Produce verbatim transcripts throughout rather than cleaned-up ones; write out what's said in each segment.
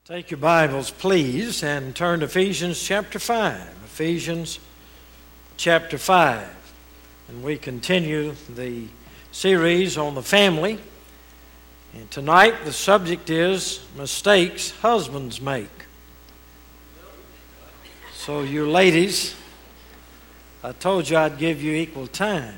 Take your Bibles, please, and turn to Ephesians chapter five. Ephesians chapter five. And we continue the series on the family. And tonight the subject is mistakes husbands make. So you ladies, I told you I'd give you equal time.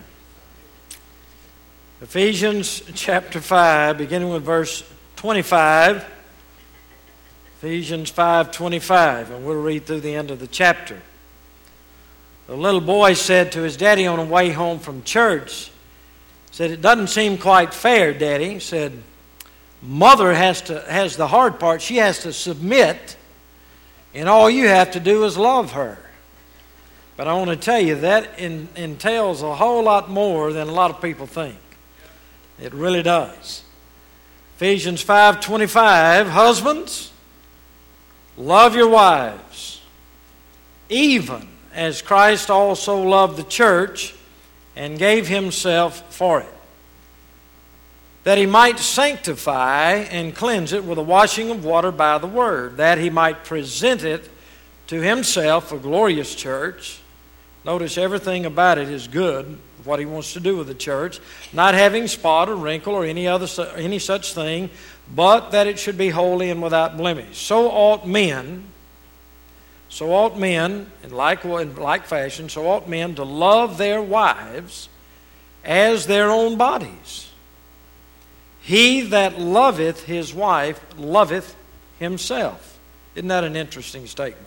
Ephesians chapter five, beginning with verse twenty-five. Ephesians five twenty-five, and we'll read through the end of the chapter. The little boy said to his daddy on the way home from church, said, "It doesn't seem quite fair, Daddy." He said, "Mother has to has the hard part. She has to submit, and all you have to do is love her." But I want to tell you, that in, entails a whole lot more than a lot of people think. It really does. Ephesians five twenty-five, husbands, love your wives, even as Christ also loved the church and gave himself for it, that he might sanctify and cleanse it with a washing of water by the word, that he might present it to himself a glorious church. Notice everything about it is good, what he wants to do with the church, not having spot or wrinkle or any other any such thing, but that it should be holy and without blemish. So ought men, so ought men, in like, in like fashion, so ought men to love their wives as their own bodies. He that loveth his wife loveth himself. Isn't that an interesting statement?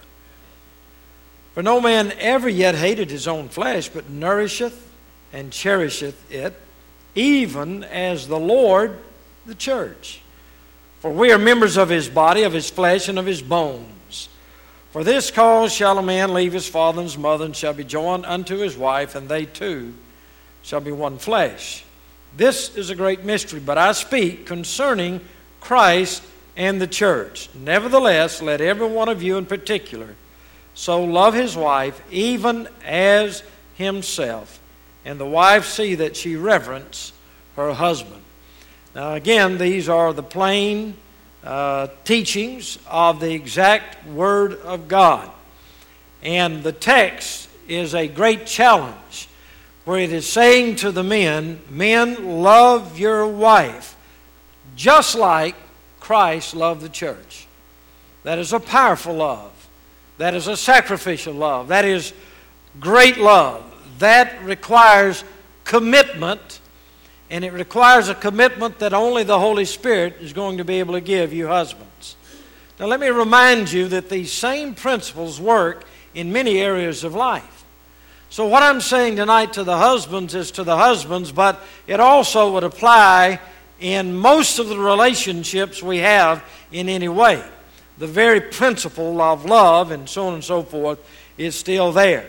For no man ever yet hated his own flesh, but nourisheth and cherisheth it, even as the Lord the church. For we are members of his body, of his flesh, and of his bones. For this cause shall a man leave his father and his mother, and shall be joined unto his wife, and they two shall be one flesh. This is a great mystery, but I speak concerning Christ and the church. Nevertheless, let every one of you in particular so love his wife, even as himself, and the wife see that she reverence her husband. Now again, these are the plain uh, teachings of the exact Word of God. And the text is a great challenge where it is saying to the men, men, love your wife just like Christ loved the church. That is a powerful love. That is a sacrificial love. That is great love. That requires commitment, and it requires a commitment that only the Holy Spirit is going to be able to give you husbands. Now let me remind you that these same principles work in many areas of life. So what I'm saying tonight to the husbands is to the husbands, but it also would apply in most of the relationships we have in any way. The very principle of love and so on and so forth is still there.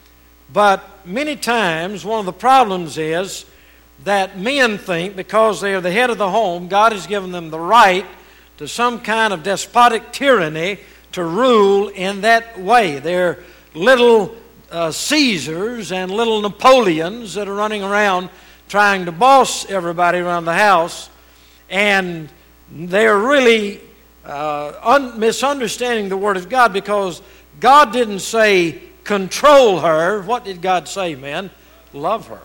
But many times one of the problems is that men think because they are the head of the home, God has given them the right to some kind of despotic tyranny to rule in that way. They're little uh, Caesars and little Napoleons that are running around trying to boss everybody around the house, and they're really uh, un- misunderstanding the Word of God, because God didn't say control her. What did God say, man? Love her.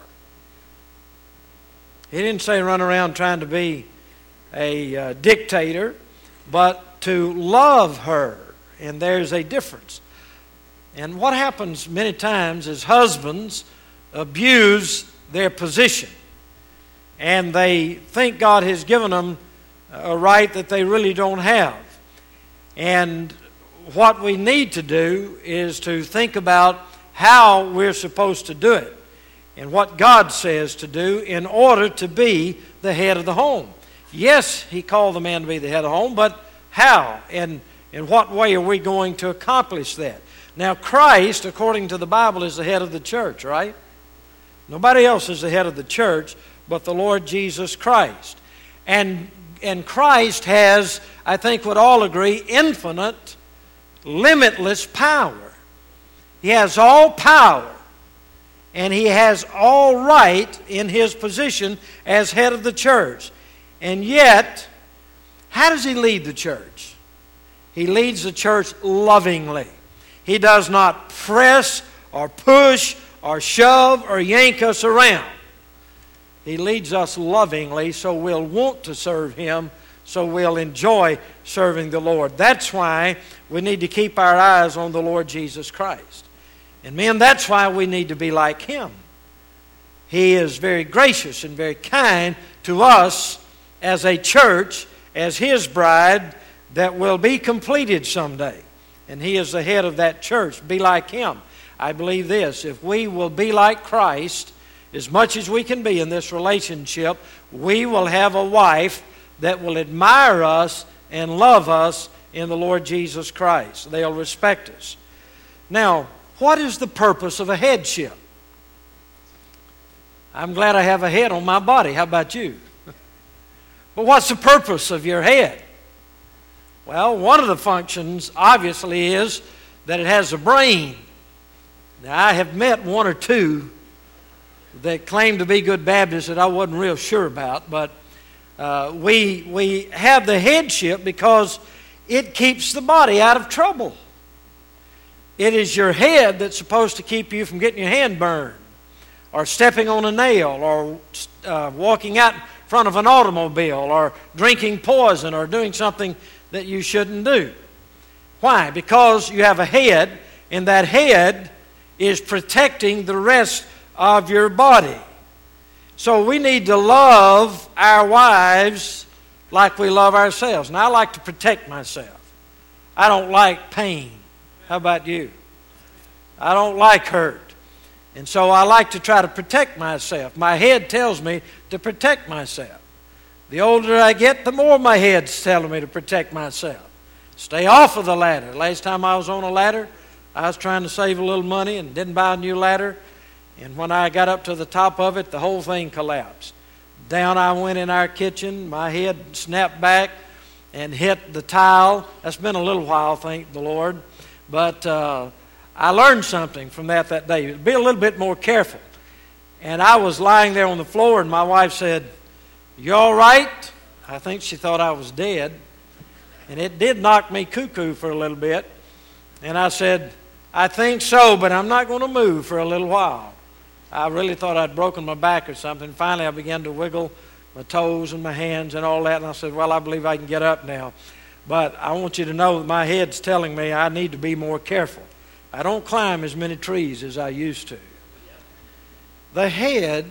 He didn't say run around trying to be a uh, dictator, but to love her. And there's a difference. And what happens many times is husbands abuse their position, and they think God has given them a right that they really don't have. And what we need to do is to think about how we're supposed to do it and what God says to do in order to be the head of the home. Yes, he called the man to be the head of the home, but how and in what way are we going to accomplish that? Now, Christ, according to the Bible, is the head of the church, right? Nobody else is the head of the church but the Lord Jesus Christ. And, and Christ has, I think we'd all agree, infinite, limitless power. He has all power, and he has all right in his position as head of the church. And yet, how does he lead the church? He leads the church lovingly. He does not press or push or shove or yank us around. He leads us lovingly so we'll want to serve Him, so we'll enjoy serving the Lord. That's why we need to keep our eyes on the Lord Jesus Christ. And men, that's why we need to be like Him. He is very gracious and very kind to us as a church, as His bride that will be completed someday. And He is the head of that church. Be like Him. I believe this, if we will be like Christ as much as we can be in this relationship, we will have a wife that will admire us and love us in the Lord Jesus Christ. They'll respect us. Now, what is the purpose of a headship? I'm glad I have a head on my body. How about you? But what's the purpose of your head? Well, one of the functions obviously is that it has a brain. Now, I have met one or two that claim to be good Baptists that I wasn't real sure about, but uh, we, we have the headship because it keeps the body out of trouble. It is your head that's supposed to keep you from getting your hand burned, or stepping on a nail, or uh, walking out in front of an automobile, or drinking poison, or doing something that you shouldn't do. Why? Because you have a head, and that head is protecting the rest of your body. So we need to love our wives like we love ourselves. Now, I like to protect myself. I don't like pain. How about you? I don't like hurt. And so I like to try to protect myself. My head tells me to protect myself. The older I get, the more my head's telling me to protect myself. Stay off of the ladder. Last time I was on a ladder, I was trying to save a little money and didn't buy a new ladder. And when I got up to the top of it, the whole thing collapsed. Down I went in our kitchen. My head snapped back and hit the tile. That's been a little while, thank the Lord. But uh, I learned something from that that day. Be a little bit more careful. And I was lying there on the floor, and my wife said, "You all right?" I think she thought I was dead. And it did knock me cuckoo for a little bit. And I said, "I think so, but I'm not going to move for a little while." I really thought I'd broken my back or something. Finally, I began to wiggle my toes and my hands and all that. And I said, "Well, I believe I can get up now." But I want you to know that my head's telling me I need to be more careful. I don't climb as many trees as I used to. The head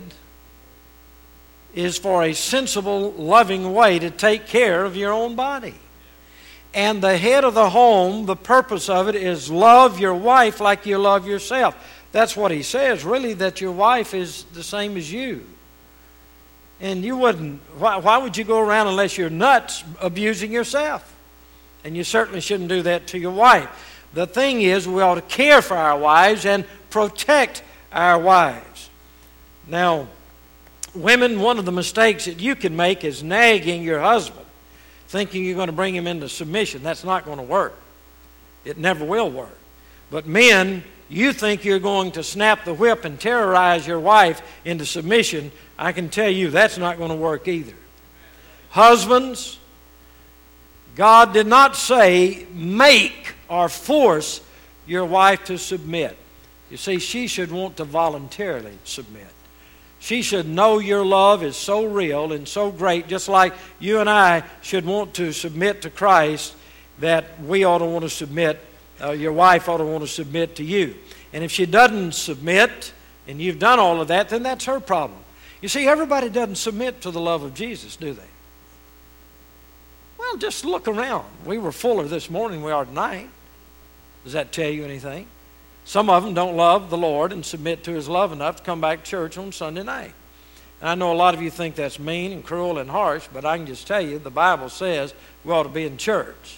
is for a sensible, loving way to take care of your own body. And the head of the home, the purpose of it is love your wife like you love yourself. That's what he says, really, that your wife is the same as you. And you wouldn't, why, why would you go around unless you're nuts abusing yourself? And you certainly shouldn't do that to your wife. The thing is, we ought to care for our wives and protect our wives. Now, women, one of the mistakes that you can make is nagging your husband, thinking you're going to bring him into submission. That's not going to work. It never will work. But men, you think you're going to snap the whip and terrorize your wife into submission. I can tell you that's not going to work either. Husbands, God did not say make or force your wife to submit. You see, she should want to voluntarily submit. She should know your love is so real and so great, just like you and I should want to submit to Christ, that we ought to want to submit, uh, your wife ought to want to submit to you. And if she doesn't submit, and you've done all of that, then that's her problem. You see, everybody doesn't submit to the love of Jesus, do they? Well, just look around. We were fuller this morning than we are tonight. Does that tell you anything? Some of them don't love the Lord and submit to His love enough to come back to church on Sunday night. And I know a lot of you think that's mean and cruel and harsh, but I can just tell you the Bible says we ought to be in church.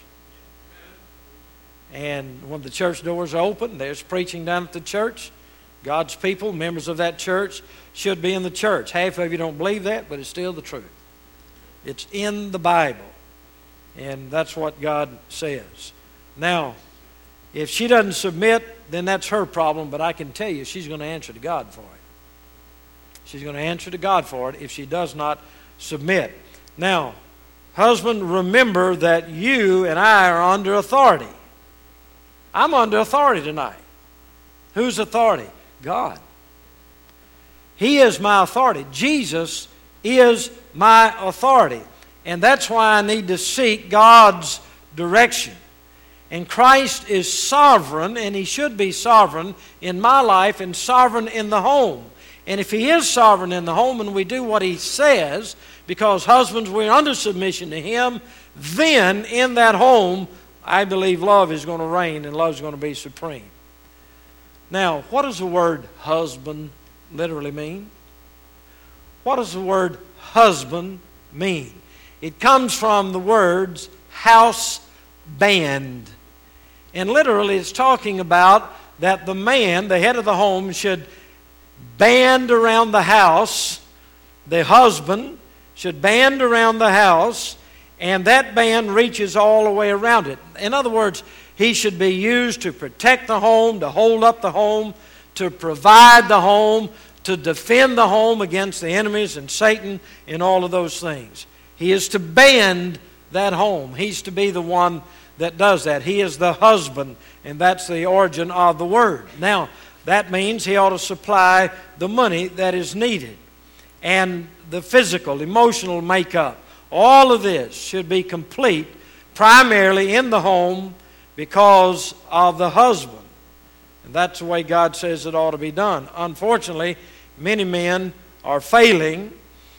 And when the church doors are open, there's preaching down at the church. God's people, members of that church, should be in the church. Half of you don't believe that, but it's still the truth. It's in the Bible. And that's what God says. Now, if she doesn't submit, then that's her problem, but I can tell you she's going to answer to God for it. She's going to answer to God for it if she does not submit. Now, husband, remember that you and I are under authority. I'm under authority tonight. Whose authority? God. He is my authority. Jesus is my authority. And that's why I need to seek God's direction. And Christ is sovereign, and He should be sovereign in my life and sovereign in the home. And if He is sovereign in the home and we do what He says, because husbands, we're under submission to Him, then in that home, I believe love is going to reign and love is going to be supreme. Now, what does the word husband literally mean? What does the word husband mean? It comes from the words house band. And literally it's talking about that the man, the head of the home, should band around the house. The husband should band around the house, and that band reaches all the way around it. In other words, he should be used to protect the home, to hold up the home, to provide the home, to defend the home against the enemies and Satan and all of those things. He is to band that home. He's to be the one that does that. He is the husband, and that's the origin of the word. Now, that means he ought to supply the money that is needed. And the physical, emotional makeup, all of this should be complete primarily in the home because of the husband. And that's the way God says it ought to be done. Unfortunately, many men are failing,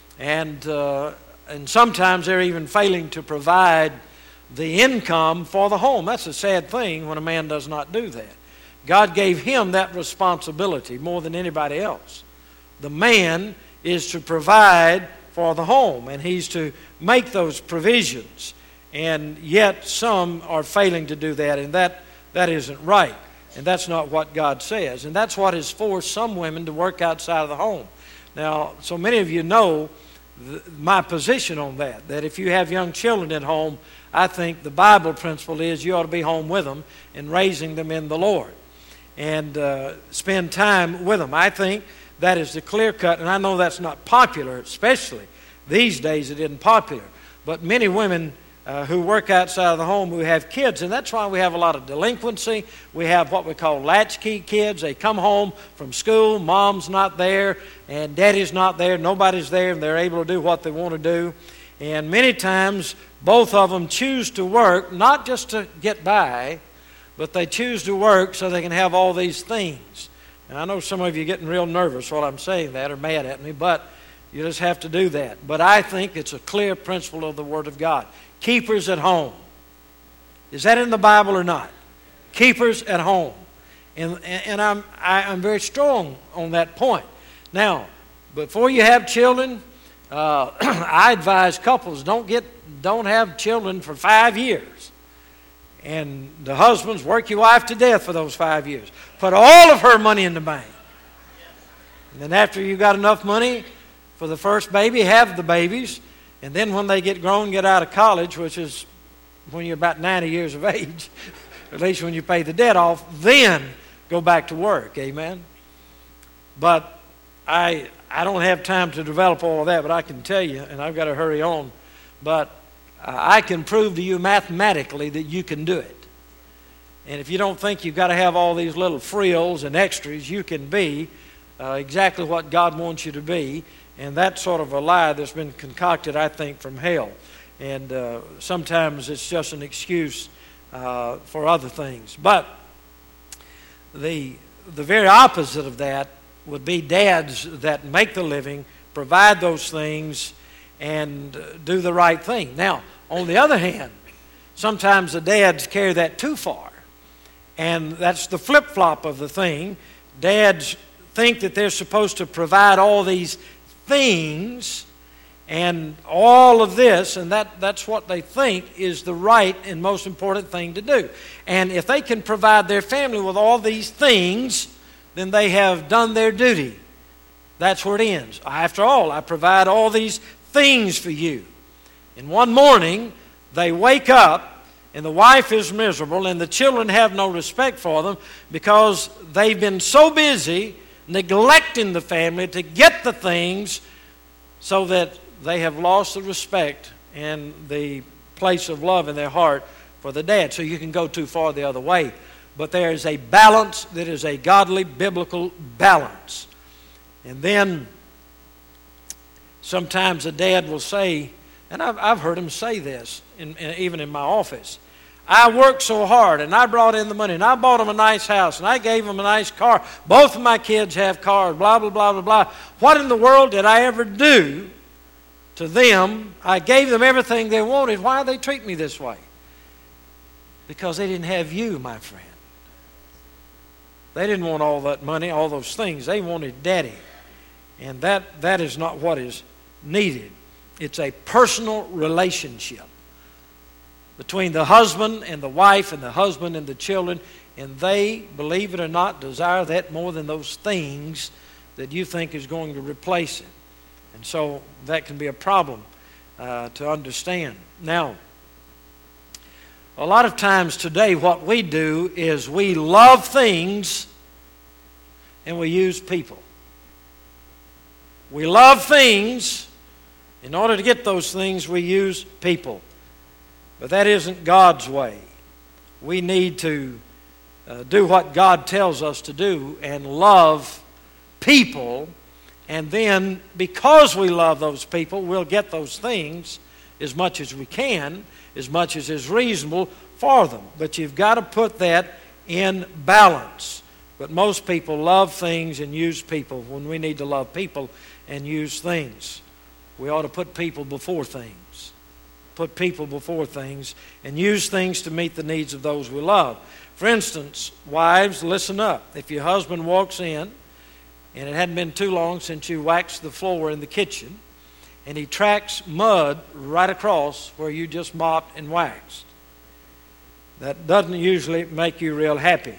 and uh, and sometimes they're even failing to provide the income for the home. That's a sad thing when a man does not do that. God gave him that responsibility more than anybody else. The man is to provide for the home, and he's to make those provisions. And yet some are failing to do that, and that, that isn't right. And that's not what God says. And that's what has forced some women to work outside of the home. Now, so many of you know th- my position on that, that if you have young children at home, I think the Bible principle is you ought to be home with them and raising them in the Lord and uh, spend time with them. I think that is the clear cut, and I know that's not popular, especially these days it isn't popular. But many women uh, who work outside of the home who have kids, and that's why we have a lot of delinquency. We have what we call latchkey kids. They come home from school, mom's not there, and daddy's not there, nobody's there, and they're able to do what they want to do. And many times both of them choose to work, not just to get by, but they choose to work so they can have all these things. And I know some of you are getting real nervous while I'm saying that or mad at me, but you just have to do that. But I think it's a clear principle of the Word of God. Keepers at home. Is that in the Bible or not? Keepers at home. And, and I'm, I, I'm very strong on that point. Now, before you have children, uh, I advise couples don't get, don't have children for five years. And the husbands, work your wife to death for those five years. Put all of her money in the bank. And then after you got enough money for the first baby, have the babies. And then when they get grown, get out of college, which is when you're about ninety years of age, at least when you pay the debt off, then go back to work. Amen? But I I don't have time to develop all of that, but I can tell you, and I've got to hurry on, but uh, I can prove to you mathematically that you can do it. And if you don't think you've got to have all these little frills and extras, you can be uh, exactly what God wants you to be. And that's sort of a lie that's been concocted, I think, from hell. And uh, sometimes it's just an excuse uh, for other things. But the the very opposite of that would be dads that make the living, provide those things, and uh, do the right thing. Now, on the other hand, sometimes the dads carry that too far. And that's the flip-flop of the thing. Dads think that they're supposed to provide all these things and all of this, and that, that's what they think is the right and most important thing to do. And if they can provide their family with all these things, then they have done their duty. That's where it ends. After all, I provide all these things for you. And one morning, they wake up, and the wife is miserable, and the children have no respect for them because they've been so busy neglecting the family to get the things so that they have lost the respect and the place of love in their heart for the dad. So you can go too far the other way. But there is a balance that is a godly, biblical balance. And then sometimes a dad will say, and I've, I've heard him say this, in, in, even in my office, I worked so hard, and I brought in the money, and I bought them a nice house, and I gave them a nice car. Both of my kids have cars, blah, blah, blah, blah, blah. What in the world did I ever do to them? I gave them everything they wanted. Why do they treat me this way? Because they didn't have you, my friend. They didn't want all that money, all those things. They wanted Daddy. And that, that is not what is needed. It's a personal relationship between the husband and the wife and the husband and the children, and they, believe it or not, desire that more than those things that you think is going to replace it. And so that can be a problem uh, to understand. Now, a lot of times today what we do is we love things and we use people. We love things. In order to get those things, we use people. But that isn't God's way. We need to uh, do what God tells us to do and love people. And then, because we love those people, we'll get those things as much as we can, as much as is reasonable for them. But you've got to put that in balance. But most people love things and use people when we need to love people and use things. We ought to put people before things. Put people before things and use things to meet the needs of those we love. For instance, wives, listen up. If your husband walks in, and it hadn't been too long since you waxed the floor in the kitchen, and he tracks mud right across where you just mopped and waxed, that doesn't usually make you real happy.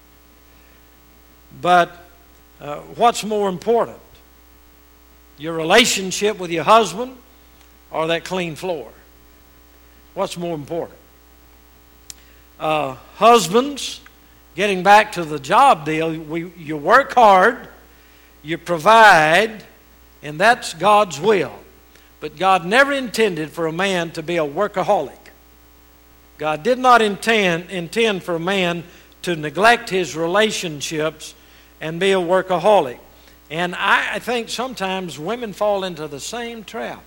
But uh, what's more important? Your relationship with your husband or that clean floor? What's more important? Uh, husbands, getting back to the job deal, we, you work hard, you provide, and that's God's will. But God never intended for a man to be a workaholic. God did not intend, intend for a man to neglect his relationships and be a workaholic. And I, I think sometimes women fall into the same trap.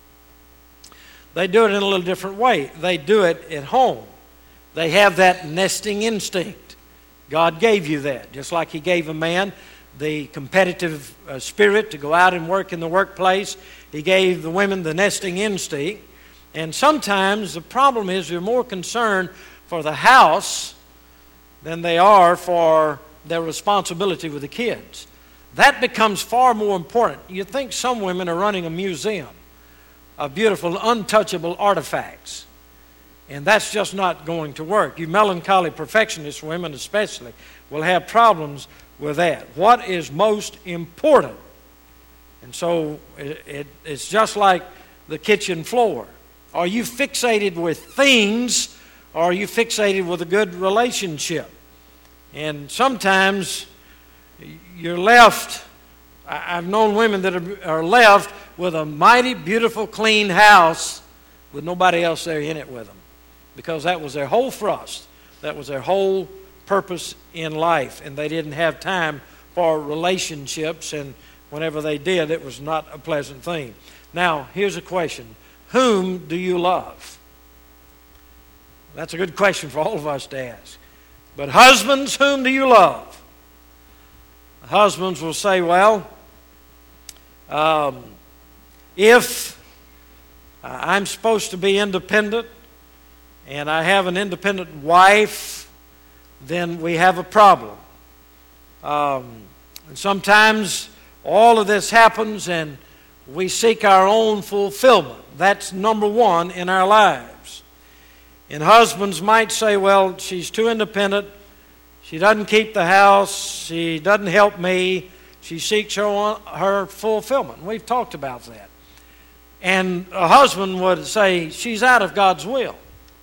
They do it in a little different way. They do it at home. They have that nesting instinct. God gave you that. Just like He gave a man the competitive uh, spirit to go out and work in the workplace, He gave the women the nesting instinct. And sometimes the problem is they're more concerned for the house than they are for their responsibility with the kids. That becomes far more important. You think some women are running a museum of beautiful, untouchable artifacts. And that's just not going to work. You melancholy perfectionist women especially will have problems with that. What is most important? And so it, it, it's just like the kitchen floor. Are you fixated with things, or are you fixated with a good relationship? And sometimes you're left, I've known women that are, are left with a mighty, beautiful, clean house with nobody else there in it with them. Because that was their whole thrust. That was their whole purpose in life. And they didn't have time for relationships. And whenever they did, it was not a pleasant thing. Now, here's a question. Whom do you love? That's a good question for all of us to ask. But husbands, whom do you love? Husbands will say, well, um, if I'm supposed to be independent and I have an independent wife, then we have a problem. Um, and sometimes all of this happens and we seek our own fulfillment. That's number one in our lives. And husbands might say, well, she's too independent. She doesn't keep the house. She doesn't help me. She seeks her, own, her fulfillment. We've talked about that. And a husband would say, she's out of God's will.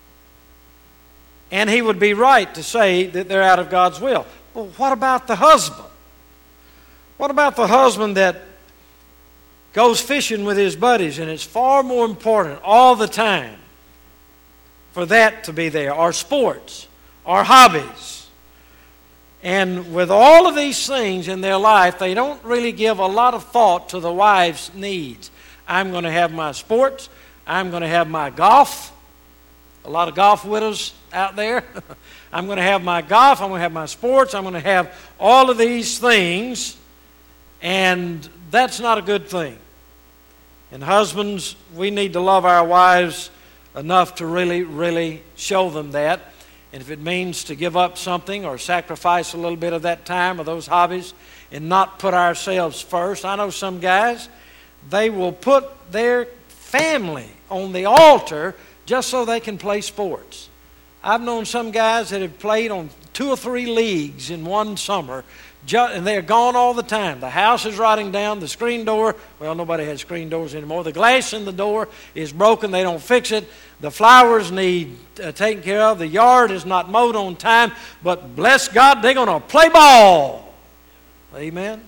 And he would be right to say that they're out of God's will. Well, what about the husband? What about the husband that goes fishing with his buddies, and it's far more important all the time for that to be there, or sports, or hobbies. And with all of these things in their life, they don't really give a lot of thought to the wife's needs. I'm going to have my sports. I'm going to have my golf. A lot of golf widows out there. I'm going to have my golf. I'm going to have my sports. I'm going to have all of these things. And that's not a good thing. And husbands, we need to love our wives enough to really, really show them that. And if it means to give up something or sacrifice a little bit of that time or those hobbies and not put ourselves first. I know some guys, they will put their family on the altar just so they can play sports. I've known some guys that have played on two or three leagues in one summer, and they're gone all the time. The house is rotting down, the screen door, well, nobody has screen doors anymore. The glass in the door is broken, they don't fix it. The flowers need uh, taken care of. The yard is not mowed on time, but bless God, they're going to play ball. Amen?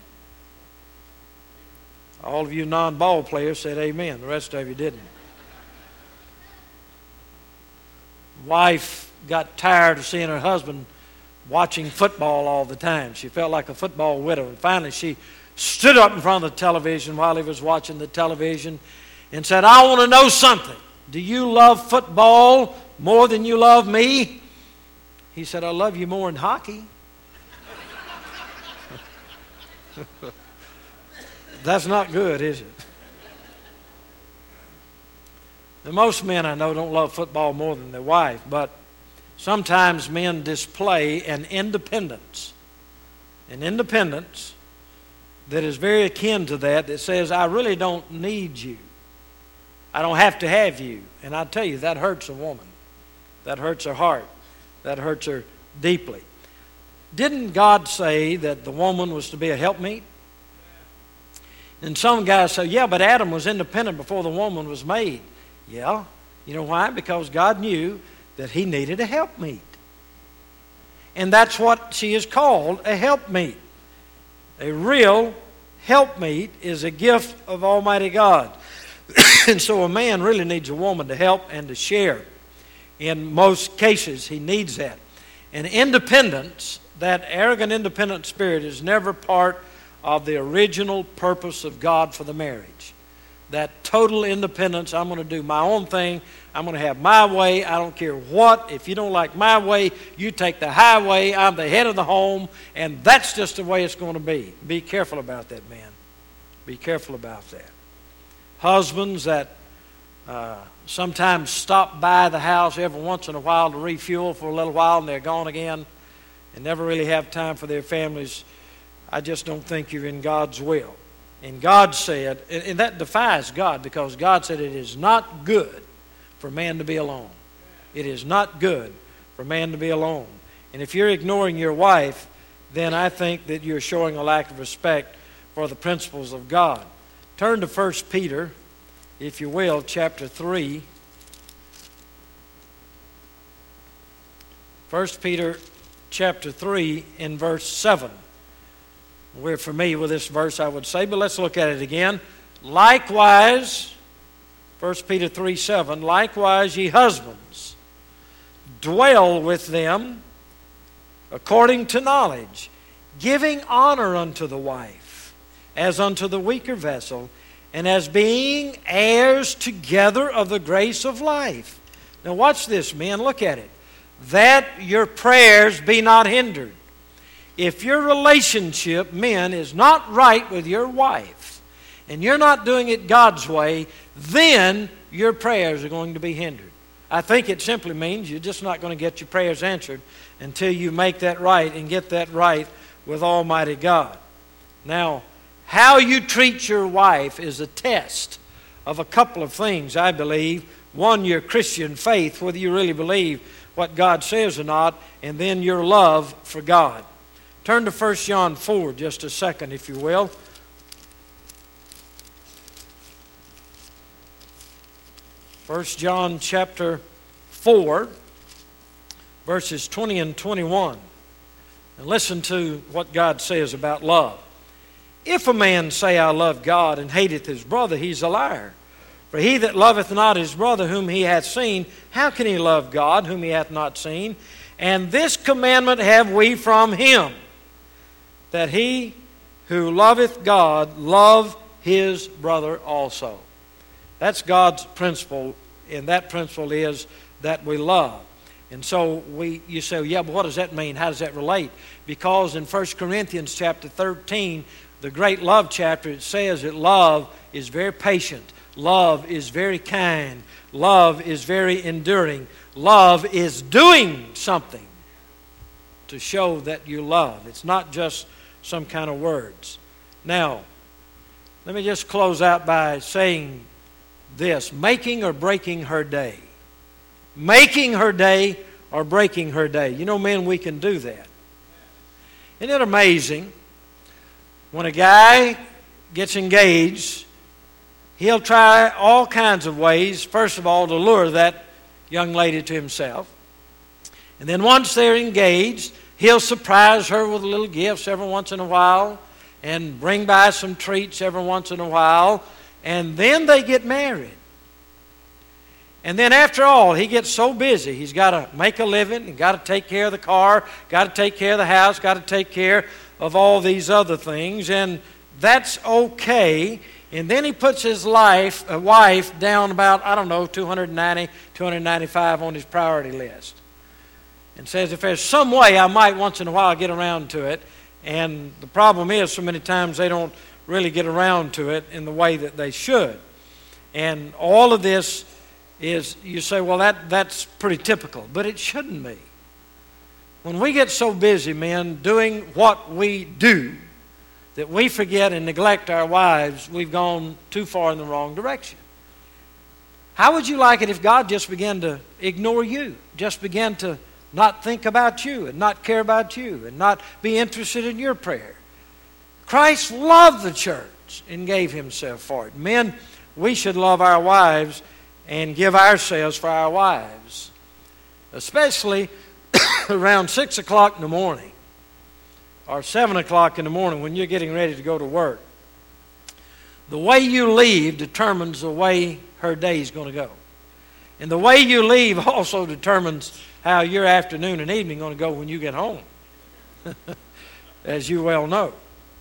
All of you non-ball players said amen. The rest of you didn't. Wife got tired of seeing her husband watching football all the time. She felt like a football widow. And finally she stood up in front of the television while he was watching the television and said, I want to know something. Do you love football more than you love me? He said, I love you more than hockey. That's not good, is it? Now, most men I know don't love football more than their wife, but sometimes men display an independence, an independence that is very akin to that, that says, I really don't need you. I don't have to have you. And I tell you, that hurts a woman. That hurts her heart. That hurts her deeply. Didn't God say that the woman was to be a helpmeet? And some guys say, yeah, but Adam was independent before the woman was made. Yeah. You know why? Because God knew that he needed a helpmeet. And that's what she is called, a helpmeet. A real helpmeet is a gift of Almighty God. And so a man really needs a woman to help and to share. In most cases, he needs that. And independence, that arrogant independent spirit, is never part of the original purpose of God for the marriage. That total independence, I'm going to do my own thing, I'm going to have my way, I don't care what. If you don't like my way, you take the highway, I'm the head of the home, and that's just the way it's going to be. Be careful about that, man. Be careful about that. Husbands that uh, sometimes stop by the house every once in a while to refuel for a little while and they're gone again and never really have time for their families, I just don't think you're in God's will. And God said, and that defies God, because God said it is not good for man to be alone. It is not good for man to be alone. And if you're ignoring your wife, then I think that you're showing a lack of respect for the principles of God. Turn to First Peter, if you will, chapter three. First Peter chapter three in verse seven. We're familiar with this verse, I would say, but let's look at it again. Likewise, First Peter three seven, likewise ye husbands, dwell with them according to knowledge, giving honor unto the wife, as unto the weaker vessel, and as being heirs together of the grace of life. Now watch this, men, look at it. That your prayers be not hindered. If your relationship, men, is not right with your wife, and you're not doing it God's way, then your prayers are going to be hindered. I think it simply means you're just not going to get your prayers answered until you make that right and get that right with Almighty God. Now, how you treat your wife is a test of a couple of things, I believe. One, your Christian faith, whether you really believe what God says or not, and then your love for God. Turn to First John four just a second, if you will. First John chapter four, verses twenty and twenty-one. And listen to what God says about love. If a man say, I love God, and hateth his brother, he's a liar. For he that loveth not his brother whom he hath seen, how can he love God whom he hath not seen? And this commandment have we from him, that he who loveth God love his brother also. That's God's principle, and that principle is that we love. And so we, you say, yeah, but what does that mean? How does that relate? Because in First Corinthians chapter thirteen, the great love chapter, it says that love is very patient. Love is very kind. Love is very enduring. Love is doing something to show that you love. It's not just some kind of words. Now, let me just close out by saying this: making or breaking her day. Making her day or breaking her day. You know, men, we can do that. Isn't it amazing? When a guy gets engaged, he'll try all kinds of ways, first of all, to lure that young lady to himself. And then once they're engaged, he'll surprise her with little gifts every once in a while and bring by some treats every once in a while. And then they get married. And then after all, he gets so busy. He's got to make a living, he's got to take care of the car, got to take care of the house, got to take care of all these other things. And that's okay. And then he puts his life, uh, wife down about, I don't know, two hundred ninety, two hundred ninety-five on his priority list. And says, if there's some way I might once in a while get around to it. And the problem is, so many times they don't really get around to it in the way that they should. And all of this is, you say, well, that, that's pretty typical. But it shouldn't be. When we get so busy, men, doing what we do, that we forget and neglect our wives, we've gone too far in the wrong direction. How would you like it if God just began to ignore you, just began to not think about you and not care about you and not be interested in your prayer? Christ loved the church and gave himself for it. Men, we should love our wives and give ourselves for our wives, especially around six o'clock in the morning or seven o'clock in the morning when you're getting ready to go to work. The way you leave determines the way her day is going to go. And the way you leave also determines how your afternoon and evening are going to go when you get home, as you well know.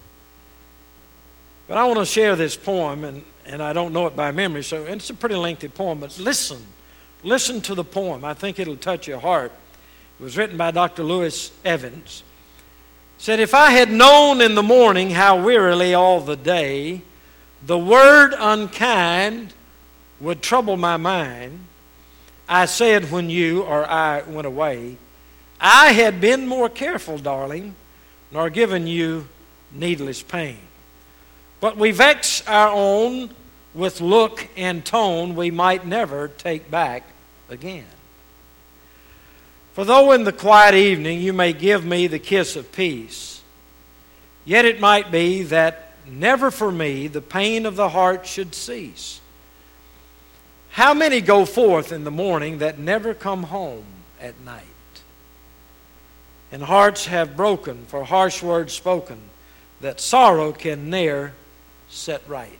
But I want to share this poem, and, and I don't know it by memory, so and it's a pretty lengthy poem, but listen. Listen to the poem. I think it'll touch your heart. It was written by Doctor Lewis Evans. It said, if I had known in the morning how wearily all the day the word unkind would trouble my mind, I said when you or I went away, I had been more careful, darling, nor given you needless pain. But we vex our own with look and tone we might never take back again. For though in the quiet evening you may give me the kiss of peace, yet it might be that never for me the pain of the heart should cease. How many go forth in the morning that never come home at night? And hearts have broken for harsh words spoken that sorrow can ne'er set right.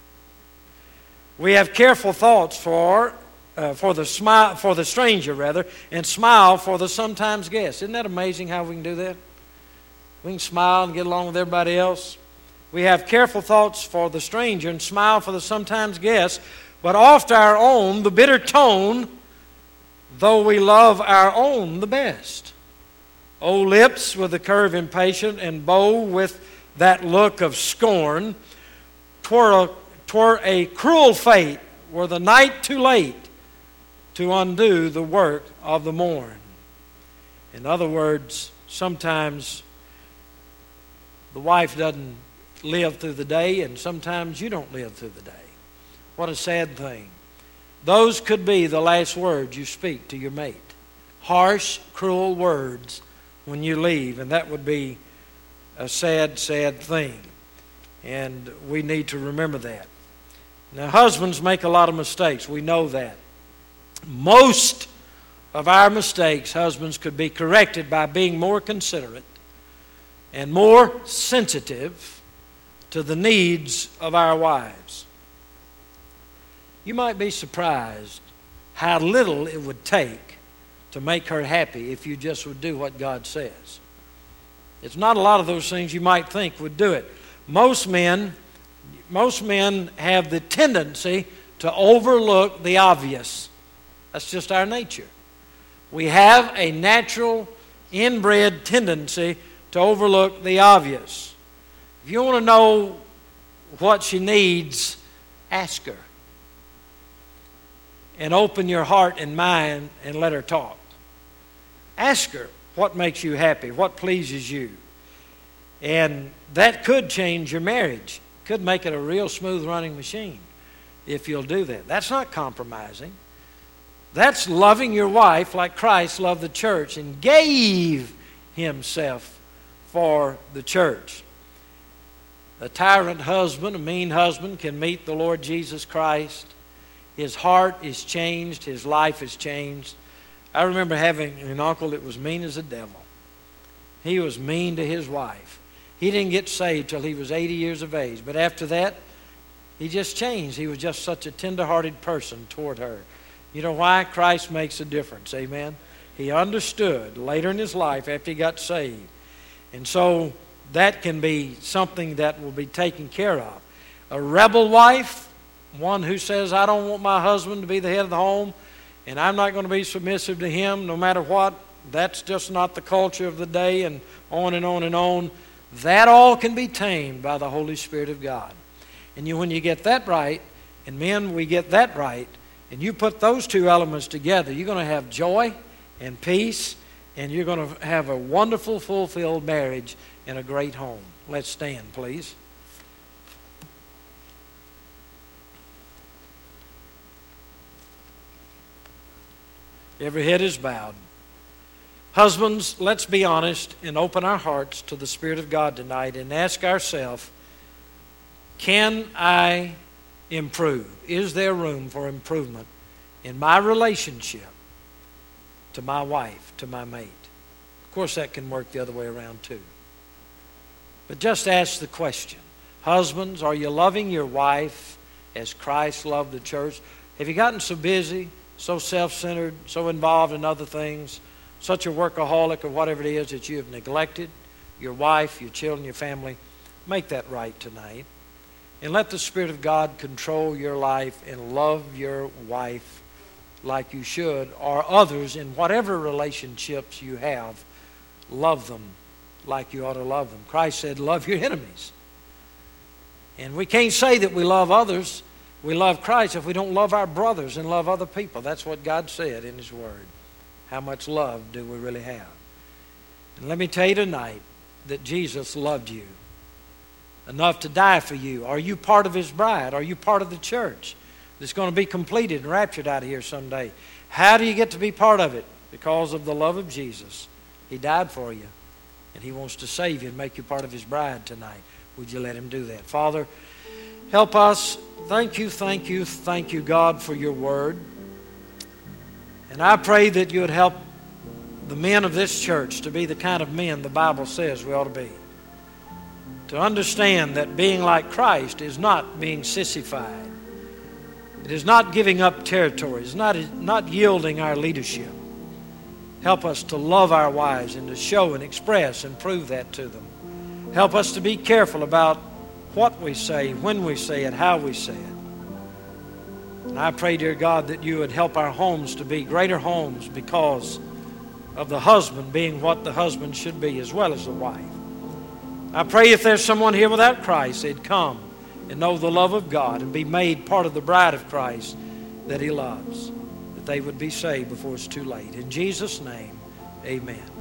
We have careful thoughts for uh, for the smile for the stranger rather, and smile for the sometimes guest. Isn't that amazing how we can do that? We can smile and get along with everybody else. We have careful thoughts for the stranger and smile for the sometimes guest, but oft our own the bitter tone, though we love our own the best. O lips with the curve impatient, and bow with that look of scorn, 'twere a, 'twere a cruel fate were the night too late to undo the work of the morn. In other words, sometimes the wife doesn't live through the day, and sometimes you don't live through the day. What a sad thing. Those could be the last words you speak to your mate. Harsh, cruel words when you leave, and that would be a sad, sad thing. And we need to remember that. Now, husbands make a lot of mistakes. We know that. Most of our mistakes, husbands, could be corrected by being more considerate and more sensitive to the needs of our wives. You might be surprised how little it would take to make her happy if you just would do what God says. It's not a lot of those things you might think would do it. Most men, most men have the tendency to overlook the obvious. That's just our nature. We have a natural, inbred tendency to overlook the obvious. If you want to know what she needs, ask her. And open your heart and mind and let her talk. Ask her what makes you happy, what pleases you. And that could change your marriage. Could make it a real smooth running machine if you'll do that. That's not compromising. That's loving your wife like Christ loved the church and gave himself for the church. A tyrant husband, a mean husband, can meet the Lord Jesus Christ. His heart is changed. His life is changed. I remember having an uncle that was mean as a devil. He was mean to his wife. He didn't get saved till he was eighty years of age. But after that, he just changed. He was just such a tender-hearted person toward her. You know why? Christ makes a difference. Amen? He understood later in his life after he got saved. And so that can be something that will be taken care of. A rebel wife, one who says, I don't want my husband to be the head of the home, and I'm not going to be submissive to him no matter what. That's just not the culture of the day, and on and on and on. That all can be tamed by the Holy Spirit of God. And you, when you get that right, and men, we get that right, and you put those two elements together, you're going to have joy and peace, and you're going to have a wonderful, fulfilled marriage and a great home. Let's stand, please. Every head is bowed. Husbands, let's be honest and open our hearts to the Spirit of God tonight and ask ourselves, can I improve? Is there room for improvement in my relationship to my wife, to my mate? Of course, that can work the other way around too. But just ask the question. Husbands, are you loving your wife as Christ loved the church? Have you gotten so busy, so self-centered, so involved in other things, such a workaholic or whatever it is that you have neglected your wife, your children, your family? Make that right tonight. And let the Spirit of God control your life and love your wife like you should, or others in whatever relationships you have. Love them like you ought to love them. Christ said, love your enemies. And we can't say that we love others, we love Christ, if we don't love our brothers and love other people. That's what God said in His Word. How much love do we really have? And let me tell you tonight that Jesus loved you enough to die for you. Are you part of His bride? Are you part of the church that's going to be completed and raptured out of here someday? How do you get to be part of it? Because of the love of Jesus. He died for you, and He wants to save you and make you part of His bride tonight. Would you let Him do that? Father, help us. Thank you, thank you, thank you, God, for your word. And I pray that you would help the men of this church to be the kind of men the Bible says we ought to be. To understand that being like Christ is not being sissified. It is not giving up territory. It's not, not yielding our leadership. Help us to love our wives and to show and express and prove that to them. Help us to be careful about what we say, when we say it, how we say it. And I pray, dear God, that you would help our homes to be greater homes because of the husband being what the husband should be as well as the wife. I pray if there's someone here without Christ, they'd come and know the love of God and be made part of the bride of Christ that He loves, that they would be saved before it's too late. In Jesus' name, amen.